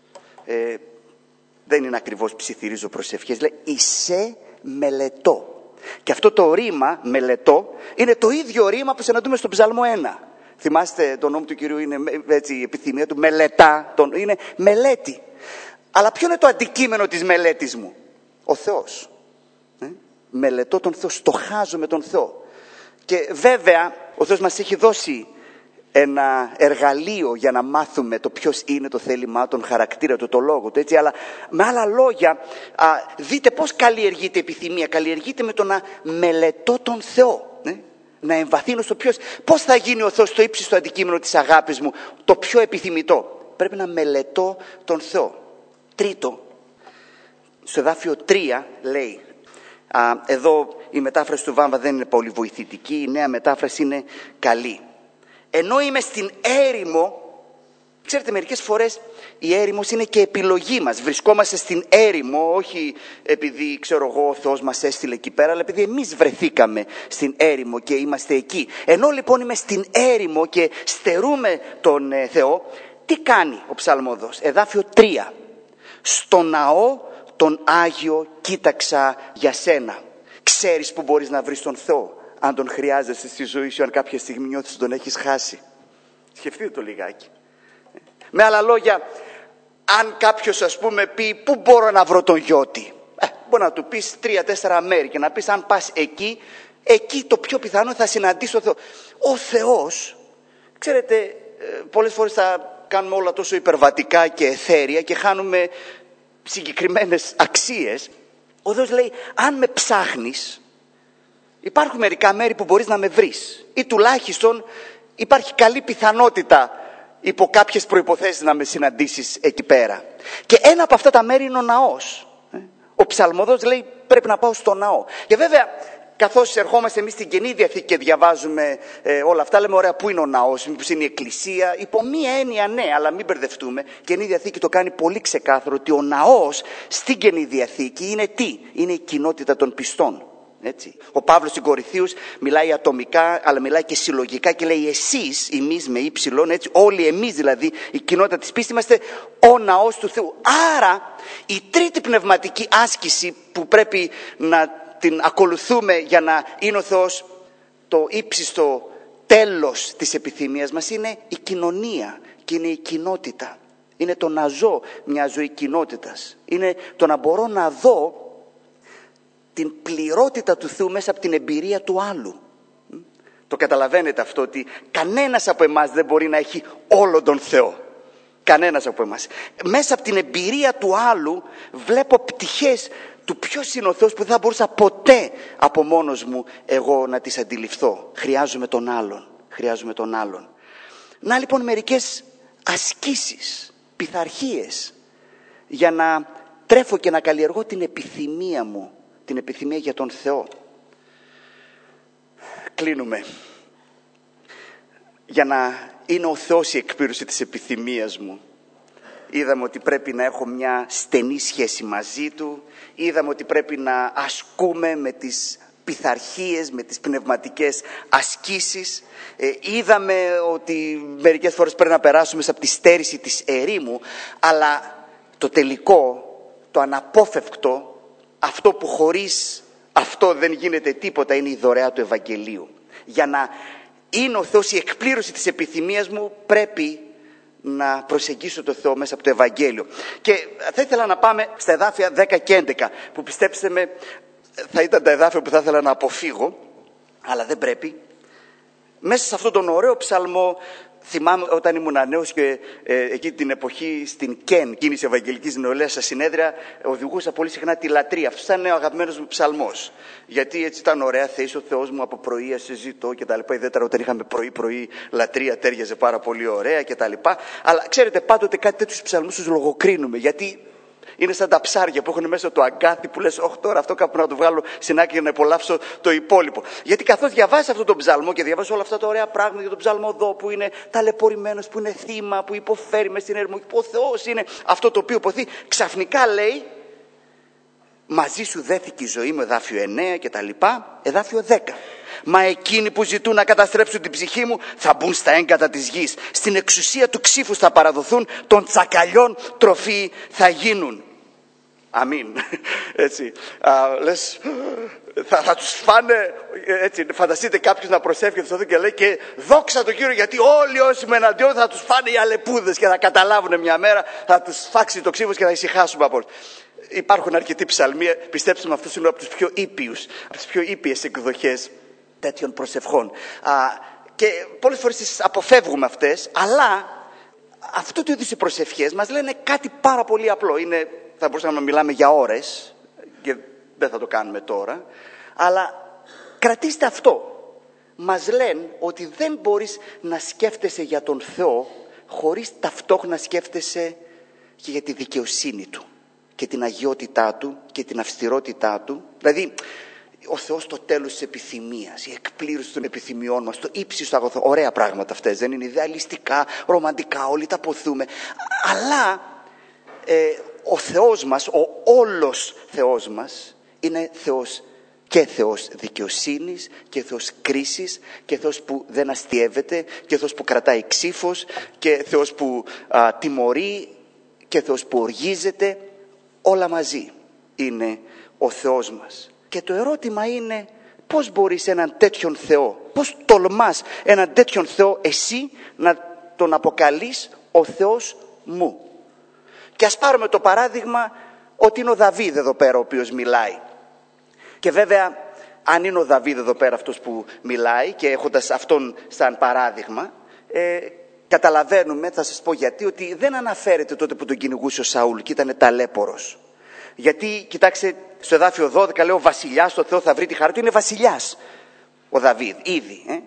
Δεν είναι ακριβώς ψιθυρίζω προσευχές, λέει εισέ μελετώ. Και αυτό το ρήμα μελετώ είναι το ίδιο ρήμα που συναντούμε στον Ψαλμό 1. Θυμάστε τον νόμο του Κυρίου, είναι έτσι η επιθυμία του, μελετά, είναι μελέτη. Αλλά ποιο είναι το αντικείμενο της μελέτης μου? Ο Θεός. Μελετώ τον Θεό, στοχάζω τον Θεό. Και βέβαια ο Θεός μας έχει δώσει ένα εργαλείο για να μάθουμε το ποιος είναι, το θέλημά, τον χαρακτήρα του, το λόγο του, έτσι. Αλλά με άλλα λόγια, δείτε πώς καλλιεργείται η επιθυμία. Καλλιεργείται με το να μελετώ τον Θεό. Να εμβαθύνω στο ποιος. Πώς θα γίνει ο Θεός το ύψιστο αντικείμενο της αγάπης μου, το πιο επιθυμητό? Πρέπει να μελετώ τον Θεό. Τρίτο, στο εδάφιο 3 λέει, εδώ η μετάφραση του Βάμβα δεν είναι πολύ βοηθητική, η νέα μετάφραση είναι καλή. Ενώ είμαι στην έρημο, ξέρετε μερικές φορές η έρημος είναι και επιλογή μας. Βρισκόμαστε στην έρημο, όχι επειδή ξέρω εγώ ο Θεός μας έστειλε εκεί πέρα, αλλά επειδή εμείς βρεθήκαμε στην έρημο και είμαστε εκεί. Ενώ λοιπόν είμαι στην έρημο και στερούμε τον Θεό, τι κάνει ο ψαλμόδος? Εδάφιο 3. Στο ναό τον Άγιο κοίταξα για σένα. Ξέρεις που μπορείς να βρεις τον Θεό? Αν τον χρειάζεσαι στη ζωή σου, αν κάποια στιγμή νιώθεις ότι τον έχεις χάσει. Σκεφτείτε το λιγάκι. Με άλλα λόγια, αν κάποιος ας πούμε πει πού μπορώ να βρω τον Γιώτη, μπορεί να του πεις 3-4 μέρη και να πεις αν πας εκεί το πιο πιθανό θα συναντήσω τον Θεό. Ο Θεός, ξέρετε, πολλές φορές θα κάνουμε όλα τόσο υπερβατικά και εθέρια και χάνουμε συγκεκριμένες αξίες. Ο Θεός λέει, αν με ψάχνεις, υπάρχουν μερικά μέρη που μπορείς να με βρεις, ή τουλάχιστον υπάρχει καλή πιθανότητα υπό κάποιες προϋποθέσεις να με συναντήσεις εκεί πέρα. Και ένα από αυτά τα μέρη είναι ο ναός. Ο ψαλμοδός λέει πρέπει να πάω στο ναό. Και βέβαια καθώς ερχόμαστε εμείς στην Καινή Διαθήκη και διαβάζουμε όλα αυτά, λέμε ωραία, πού είναι ο ναός, μήπως είναι η εκκλησία. Υπό μία έννοια ναι, αλλά μην μπερδευτούμε. Η Καινή Διαθήκη το κάνει πολύ ξεκάθαρο ότι ο ναός στην Καινή Διαθήκη είναι τι? Είναι η κοινότητα των πιστών. Έτσι. Ο Παύλος στην Κορινθίους μιλάει ατομικά, αλλά μιλάει και συλλογικά και λέει εσείς, εμείς με ύψιλον, έτσι, όλοι εμείς δηλαδή, η κοινότητα της πίστης, είμαστε ο ναός του Θεού. Άρα η τρίτη πνευματική άσκηση που πρέπει να την ακολουθούμε για να είναι ο Θεός το ύψιστο τέλος της επιθυμίας μας είναι η κοινωνία και είναι η κοινότητα. Είναι το να ζω μια ζωή κοινότητας. Είναι το να μπορώ να δω την πληρότητα του Θεού μέσα από την εμπειρία του άλλου. Το καταλαβαίνετε αυτό, ότι κανένας από εμάς δεν μπορεί να έχει όλο τον Θεό. Κανένας από εμάς. Μέσα από την εμπειρία του άλλου βλέπω πτυχές του ποιος είναι ο Θεός που δεν θα μπορούσα ποτέ από μόνος μου εγώ να τις αντιληφθώ. Χρειάζομαι τον άλλον. Χρειάζομαι τον άλλον. Να λοιπόν μερικές ασκήσεις, πειθαρχίες για να τρέφω και να καλλιεργώ την επιθυμία μου. Την επιθυμία για τον Θεό. Κλείνουμε. Για να είναι ο Θεός η εκπλήρωση της επιθυμίας μου. Είδαμε ότι πρέπει να έχω μια στενή σχέση μαζί Του. Είδαμε ότι πρέπει να ασκούμε με τις πειθαρχίες, με τις πνευματικές ασκήσεις. Είδαμε ότι μερικές φορές πρέπει να περάσουμε από τη στέρηση της ερήμου. Αλλά το τελικό, το αναπόφευκτο, αυτό που χωρίς αυτό δεν γίνεται τίποτα, είναι η δωρεά του Ευαγγελίου. Για να είναι ο Θεός η εκπλήρωση της επιθυμίας μου, πρέπει να προσεγγίσω το Θεό μέσα από το Ευαγγέλιο. Και θα ήθελα να πάμε στα εδάφια 10 και 11, που πιστέψτε με θα ήταν τα εδάφια που θα ήθελα να αποφύγω, αλλά δεν πρέπει. Μέσα σε αυτόν τον ωραίο ψαλμό, θυμάμαι όταν ήμουν νέος και εκεί την εποχή στην ΚΕΝ, κίνηση Ευαγγελικής Νεολαίας, στα συνέδρια, οδηγούσα πολύ συχνά τη λατρεία. Αυτό ήταν ο αγαπημένος μου ψαλμός. Γιατί έτσι ήταν ωραία, θα είσαι ο Θεός μου από πρωί, σε ζητώ κτλ. Ιδιαίτερα όταν είχαμε πρωί-πρωί λατρεία, τέριαζε πάρα πολύ ωραία κτλ. Αλλά ξέρετε, πάντοτε κάτι τέτοιους ψαλμούς τους λογοκρίνουμε. Γιατί είναι σαν τα ψάρια που έχουν μέσα το αγκάθι που λες, όχι τώρα αυτό κάπου να το βγάλω στην άκρη για να απολαύσω το υπόλοιπο. Γιατί καθώς διαβάζεις αυτόν τον ψαλμό και διαβάζεις όλα αυτά τα ωραία πράγματα για τον ψαλμοδό που είναι ταλαιπωρημένος, που είναι θύμα, που υποφέρει μες στην έρημο, που ο Θεός είναι αυτό το οποίο υποθεί, ξαφνικά λέει, μαζί σου δέθηκε η ζωή μου, εδάφιο 9 και τα λοιπά, εδάφιο 10. Μα εκείνοι που ζητούν να καταστρέψουν την ψυχή μου θα μπουν στα έγκατα της γης. Στην εξουσία του ξύφους θα παραδοθούν, των τσακαλιών τροφή θα γίνουν. Αμήν. Έτσι. Λες, θα τους φάνε, έτσι, φανταστείτε κάποιος να προσεύχεται στο Θεό και λέει και δόξα τον Κύριο γιατί όλοι όσοι με εναντιών θα τους φάνε οι αλεπούδες και θα καταλάβουν μια μέρα, θα τους φάξει το ξύφος και θα ησυχάσουμε από όλους. Υπάρχουν αρκετοί ψαλμοί, πιστέψτε με, αυτός είναι από τους πιο ήπιους, από τις πιο ήπιες εκδοχές τέτοιων προσευχών. Και πολλές φορές τις αποφεύγουμε αυτές, αλλά αυτού του είδους οι προσευχές μας λένε κάτι πάρα πολύ απλό. Θα μπορούσαμε να μιλάμε για ώρες και δεν θα το κάνουμε τώρα, αλλά κρατήστε αυτό. Μας λένε ότι δεν μπορείς να σκέφτεσαι για τον Θεό χωρίς ταυτόχρονα να σκέφτεσαι και για τη δικαιοσύνη Του και την αγιότητά Του και την αυστηρότητά Του. Δηλαδή ο Θεός το τέλος της επιθυμίας, η εκπλήρωση των επιθυμιών μας, το ύψιστο αγαθό. Ωραία πράγματα αυτές, δεν είναι ιδεαλιστικά, ρομαντικά, όλοι τα ποθούμε. Αλλά ο Θεός μας, ο όλος Θεός μας είναι Θεός και Θεός δικαιοσύνης και Θεός κρίσης και Θεός που δεν αστιεύεται και Θεός που κρατάει ξύφος και Θεός που τιμωρεί και Θεός που οργίζεται. Όλα μαζί είναι ο Θεός μας. Και το ερώτημα είναι πώς μπορείς έναν τέτοιον Θεό, πώς τολμάς έναν τέτοιον Θεό εσύ να τον αποκαλείς ο Θεός μου. Και ας πάρουμε το παράδειγμα ότι είναι ο Δαβίδ εδώ πέρα ο οποίος μιλάει. Και βέβαια αν είναι ο Δαβίδ εδώ πέρα αυτός που μιλάει και έχοντας αυτόν σαν παράδειγμα, καταλαβαίνουμε, θα σας πω γιατί, ότι δεν αναφέρεται τότε που τον κυνηγούσε ο Σαούλ και ήταν ταλέπορος. Γιατί, κοιτάξτε, στο εδάφιο 12 λέει ο βασιλιάς, το Θεό θα βρει τη χαρά του, είναι βασιλιάς ο Δαβίδ ήδη.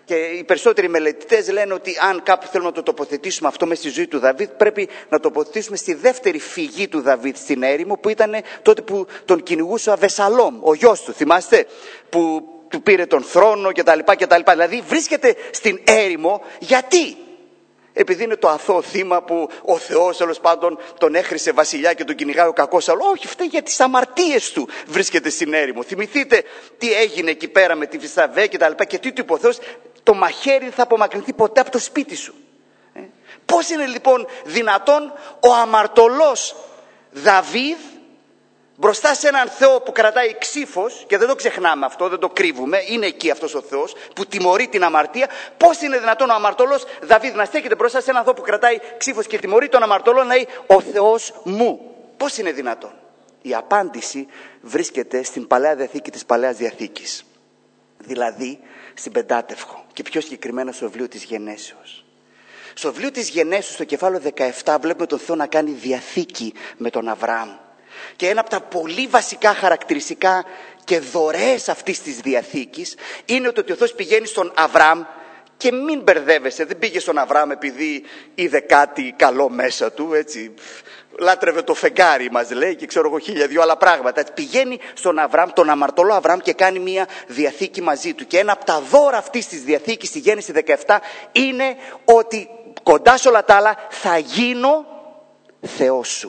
Και οι περισσότεροι μελετητές λένε ότι αν κάπου θέλουμε να το τοποθετήσουμε αυτό μέσα στη ζωή του Δαβίδ, πρέπει να το τοποθετήσουμε στη δεύτερη φυγή του Δαβίδ στην έρημο, που ήταν τότε που τον κυνηγούσε ο Αβεσαλόμ, ο γιος του, θυμάστε, που του πήρε τον θρόνο κτλ. Δηλαδή βρίσκεται στην έρημο γιατί? Επειδή είναι το αθώο θύμα που ο Θεός τέλος πάντων τον έχρισε βασιλιά και τον κυνηγάει ο κακός, αλλά όχι, φταίει για τις αμαρτίες του βρίσκεται στην έρημο. Θυμηθείτε τι έγινε εκεί πέρα με τη Βυσσαβέ και τα λοιπά, και τι του είπε ο Θεός: το μαχαίρι δεν θα απομακρυνθεί ποτέ από το σπίτι σου. Πώς είναι λοιπόν δυνατόν ο αμαρτωλός Δαβίδ μπροστά σε έναν Θεό που κρατάει ξύφος, και δεν το ξεχνάμε αυτό, δεν το κρύβουμε, είναι εκεί αυτός ο Θεός που τιμωρεί την αμαρτία, πώς είναι δυνατόν ο αμαρτωλός Δαβίδ να στέκεται μπροστά σε έναν Θεό που κρατάει ξύφος και τιμωρεί τον αμαρτωλό να λέει ο Θεός μου? Πώς είναι δυνατόν? Η απάντηση βρίσκεται στην Παλαιά Διαθήκη της Παλαιάς Διαθήκης, δηλαδή στην Πεντάτευχο, και πιο συγκεκριμένα στο βιβλίο της Γενέσεως. Στο βιβλίο της Γενέσεως, στο κεφάλαιο 17, βλέπουμε τον Θεό να κάνει διαθήκη με τον Αβραάμ. Και ένα από τα πολύ βασικά χαρακτηριστικά και δωρεές αυτής της διαθήκης είναι ότι ο Θεός πηγαίνει στον Αβραάμ, και μην μπερδεύεσαι, δεν πήγε στον Αβραάμ επειδή είδε κάτι καλό μέσα του, έτσι, λάτρευε το φεγγάρι μας λέει και ξέρω εγώ 1002 άλλα πράγματα. Έτσι, πηγαίνει στον Αβραάμ, τον αμαρτωλό Αβραάμ, και κάνει μια διαθήκη μαζί του. Και ένα από τα δώρα αυτής της διαθήκης στη Γέννηση 17 είναι ότι κοντά σε όλα τα άλλα θα γίνω Θεός σου.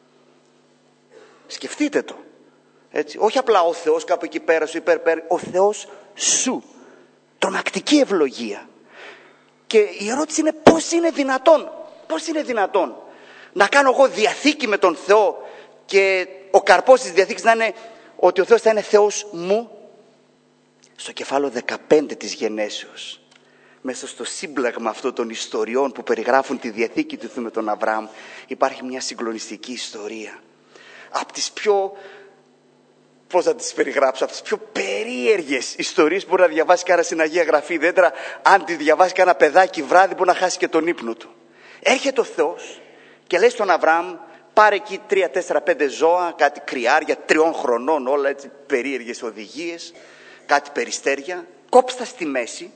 Σκεφτείτε το. Έτσι. Όχι απλά ο Θεός κάπου εκεί πέρα σου υπέρ, ο Θεός σου. Τρομακτική ευλογία. Και η ερώτηση είναι πώς είναι δυνατόν να κάνω εγώ διαθήκη με τον Θεό και ο καρπός της διαθήκης να είναι ότι ο Θεός θα είναι Θεός μου? Στο κεφάλαιο 15 της Γενέσεως, μέσα στο σύμπλαγμα αυτών των ιστοριών που περιγράφουν τη διαθήκη του Θεού με τον Αβραάμ, υπάρχει μια συγκλονιστική ιστορία. Από τις πιο, πώς θα τις περιγράψω, από τις πιο περίεργες ιστορίες που μπορεί να διαβάσει κανένα στην Αγία Γραφή. Ιδιαίτερα αν τη διαβάσει κανένα παιδάκι βράδυ, μπορεί να χάσει και τον ύπνο του. Έρχεται ο Θεός και λέει στον Αβραάμ: πάρε εκεί 3, 4, 5 ζώα, κάτι κρυάρια 3 χρονών, όλα έτσι περίεργες οδηγίες, κάτι περιστέρια, κόψτα στη μέση,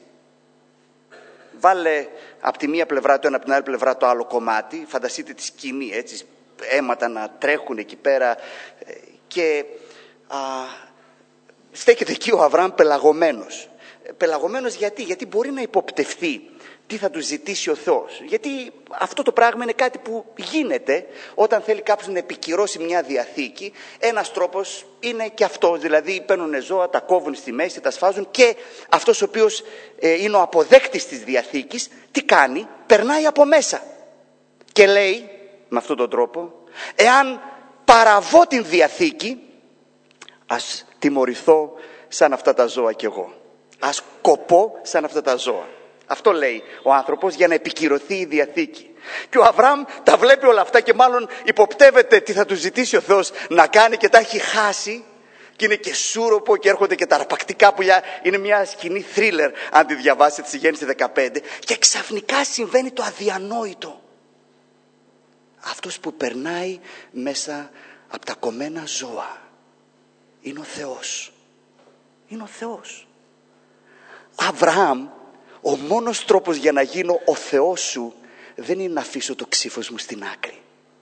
βάλε από τη μία πλευρά το ένα, από την άλλη πλευρά το άλλο κομμάτι, φανταστείτε τη σκηνή, έτσι, αίματα να τρέχουν εκεί πέρα, και στέκεται εκεί ο Αβραάμ πελαγωμένος. Πελαγωμένος γιατί μπορεί να υποπτευθεί τι θα του ζητήσει ο Θεός. Γιατί αυτό το πράγμα είναι κάτι που γίνεται όταν θέλει κάποιος να επικυρώσει μια διαθήκη. Ένας τρόπος είναι και αυτός, δηλαδή παίρνουν ζώα, τα κόβουν στη μέση, τα σφάζουν, και αυτός ο οποίος είναι ο αποδέκτης της διαθήκης, τι κάνει? Περνάει από μέσα και λέει με αυτόν τον τρόπο: εάν παραβώ την διαθήκη, ας τιμωρηθώ σαν αυτά τα ζώα κι εγώ. Ας κοπώ σαν αυτά τα ζώα. Αυτό λέει ο άνθρωπος για να επικυρωθεί η διαθήκη. Και ο Αβραάμ τα βλέπει όλα αυτά και μάλλον υποπτεύεται τι θα του ζητήσει ο Θεός να κάνει, και τα έχει χάσει. Και είναι και σούροπο και έρχονται και τα αρπακτικά πουλιά. Είναι μια σκηνή θρίλερ αν τη διαβάσετε στη Γέννηση 15. Και ξαφνικά συμβαίνει το αδιανόητο. Αυτός που περνάει μέσα από τα κομμένα ζώα είναι ο Θεός. Είναι ο Θεός. Αβραάμ, ο μόνος τρόπος για να γίνω ο Θεός σου δεν είναι να αφήσω το ξύφος μου στην άκρη.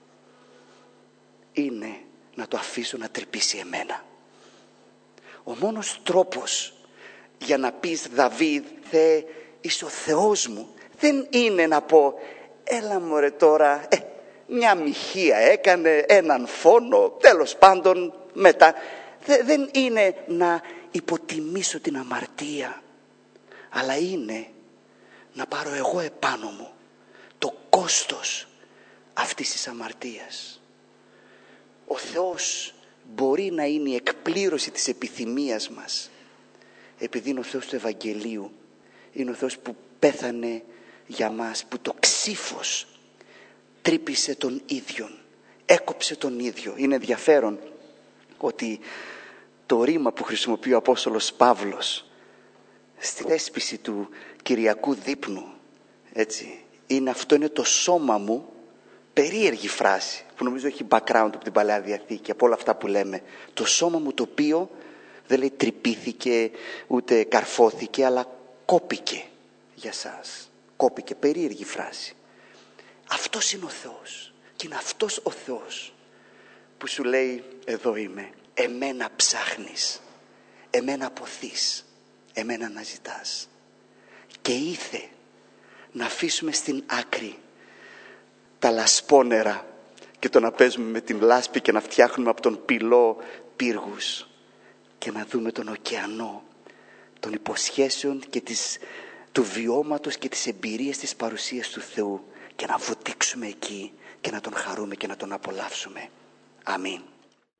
Είναι να το αφήσω να τρυπήσει εμένα. Ο μόνος τρόπος για να πεις Δαβίδ, Θεέ, είσαι ο Θεός μου, δεν είναι να πω έλα μωρέ τώρα, μια μοιχεία έκανε, έναν φόνο, τέλος πάντων μετά. Δεν είναι να υποτιμήσω την αμαρτία, αλλά είναι να πάρω εγώ επάνω μου το κόστος αυτής της αμαρτίας. Ο Θεός μπορεί να είναι η εκπλήρωση της επιθυμίας μας, επειδή είναι ο Θεός του Ευαγγελίου, είναι ο Θεός που πέθανε για μας, που το ξύφος τρύπησε τον ίδιον, έκοψε τον ίδιο. Είναι ενδιαφέρον ότι το ρήμα που χρησιμοποιεί ο Απόστολος Παύλος στη θέσπιση του Κυριακού δείπνου, έτσι, αυτό είναι το σώμα μου. Περίεργη φράση που νομίζω έχει background από την Παλαιά Διαθήκη, από όλα αυτά που λέμε. Το σώμα μου το οποίο δεν λέει τρυπήθηκε ούτε καρφώθηκε, αλλά κόπηκε. για σας. Κόπηκε, περίεργη φράση. Αυτός είναι ο Θεός. Και είναι αυτός ο Θεός που σου λέει, εδώ είμαι. Εμένα ψάχνεις. Εμένα αποθείς. Εμένα αναζητάς. Και ήθε να αφήσουμε στην άκρη τα λασπόνερα και το να παίζουμε με την λάσπη και να φτιάχνουμε από τον πυλό πύργους και να δούμε τον ωκεανό των υποσχέσεων και του βιώματος και της εμπειρίας της παρουσίας του Θεού και να βουτήξουμε εκεί και να τον χαρούμε και να τον απολαύσουμε. Αμήν.